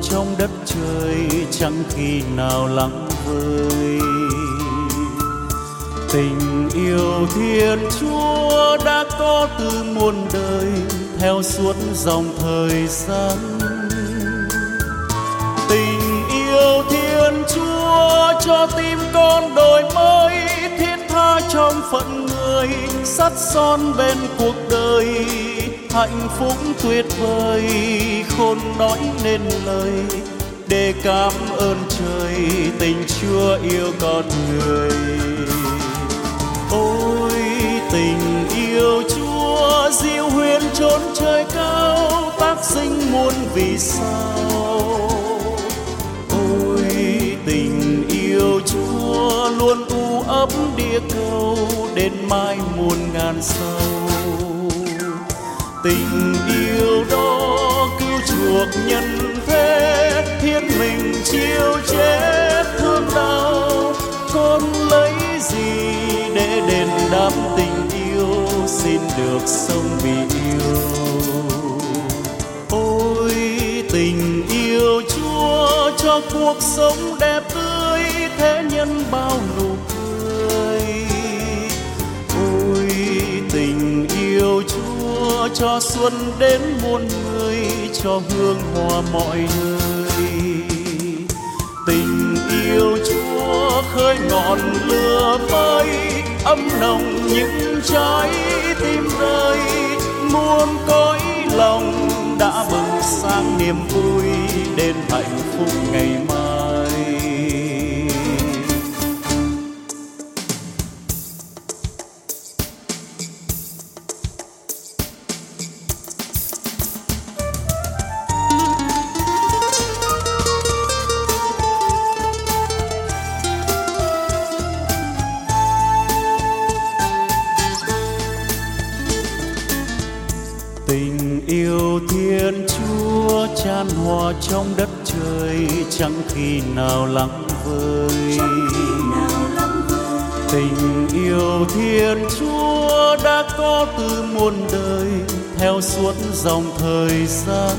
trong đất trời chẳng khi nào lắng vơi. Tình yêu Thiên Chúa đã có từ muôn đời theo suốt dòng thời gian. Tình yêu Thiên Chúa cho tim con đổi mới, thiết tha trong phận người, sắt son bên cuộc đời. Hạnh phúc tuyệt vời khôn nói nên lời, để cảm ơn trời tình Chúa yêu con người. Ôi tình yêu Chúa diệu huyền chốn trời cao, tác sinh muôn vì sao. Ôi tình yêu Chúa luôn u ấp địa cầu, đến mai muôn ngàn sau. Tình yêu đó cứu chuộc nhân thế, hiến mình chịu chết thương đau. Con lấy gì để đền đáp tình yêu, xin được sống vì yêu. Ôi tình yêu Chúa cho cuộc sống đẹp tươi, thế nhân bao nụ cười. Ôi tình yêu Chúa cho xuân đến muôn người, cho hương hoa mọi nơi. Tình yêu Chúa khơi ngọn lửa mới, ấm nồng những trái tim rơi. Muôn cõi lòng đã bừng sáng niềm vui, đến hạnh phúc ngày mai. Tình yêu Thiên Chúa chan hòa trong đất trời, chẳng khi nào lắng vơi. Tình yêu Thiên Chúa đã có từ muôn đời theo suốt dòng thời gian.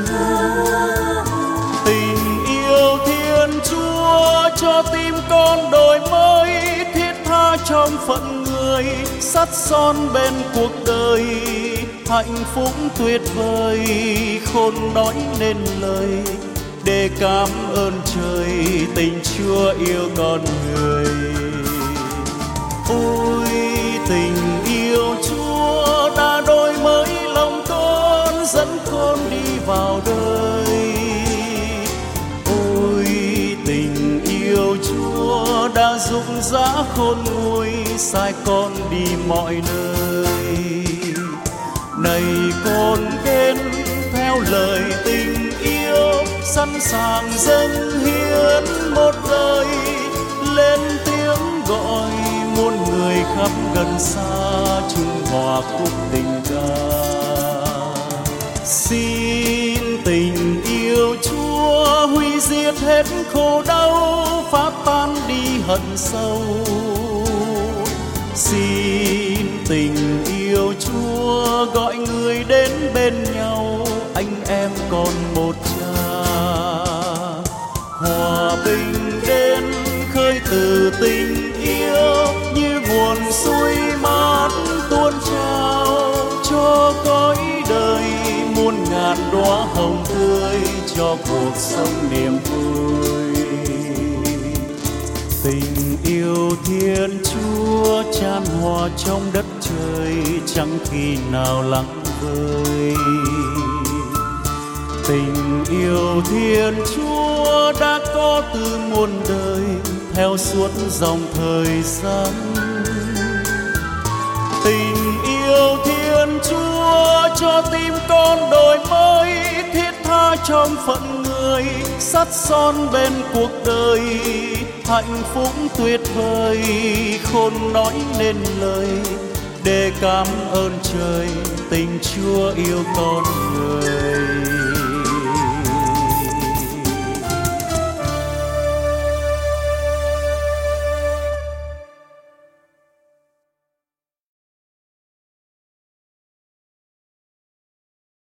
Tình yêu Thiên Chúa cho tim con đổi mới, thiết tha trong phận người, sắt son bên cuộc đời. Hạnh phúc tuyệt vời khôn nói nên lời, để cảm ơn trời tình Chúa yêu con người. Ôi tình yêu Chúa đã đổi mới lòng con, dẫn con đi vào đời. Ôi tình yêu Chúa đã giúp giá khôn nguôi, sai con đi mọi nơi. Này con đến theo lời tình yêu, sẵn sàng dâng hiến một lời. Lên tiếng gọi muôn người khắp gần xa, chung hòa khúc tình ca. Xin tình yêu Chúa huy diệt hết khổ đau, phá tan đi hận sâu. Xin tình yêu Chúa gọi người đến bên nhau, anh em còn một cha. Hòa bình đến khơi từ tình yêu, như nguồn suối mát tuôn trào, cho cõi đời muôn ngàn đóa hồng tươi, cho cuộc sống niềm vui. Tình yêu Thiên Chúa chan hòa trong đất trời, chẳng khi nào lắng vơi. Tình yêu Thiên Chúa đã có từ muôn đời theo suốt dòng thời gian. Tình yêu Thiên Chúa cho tim con đổi mới, thiết tha trong phận người, sắt son bên cuộc đời. Hạnh phúc tuyệt vời khôn nói nên lời, để cảm ơn trời tình Chúa yêu con người.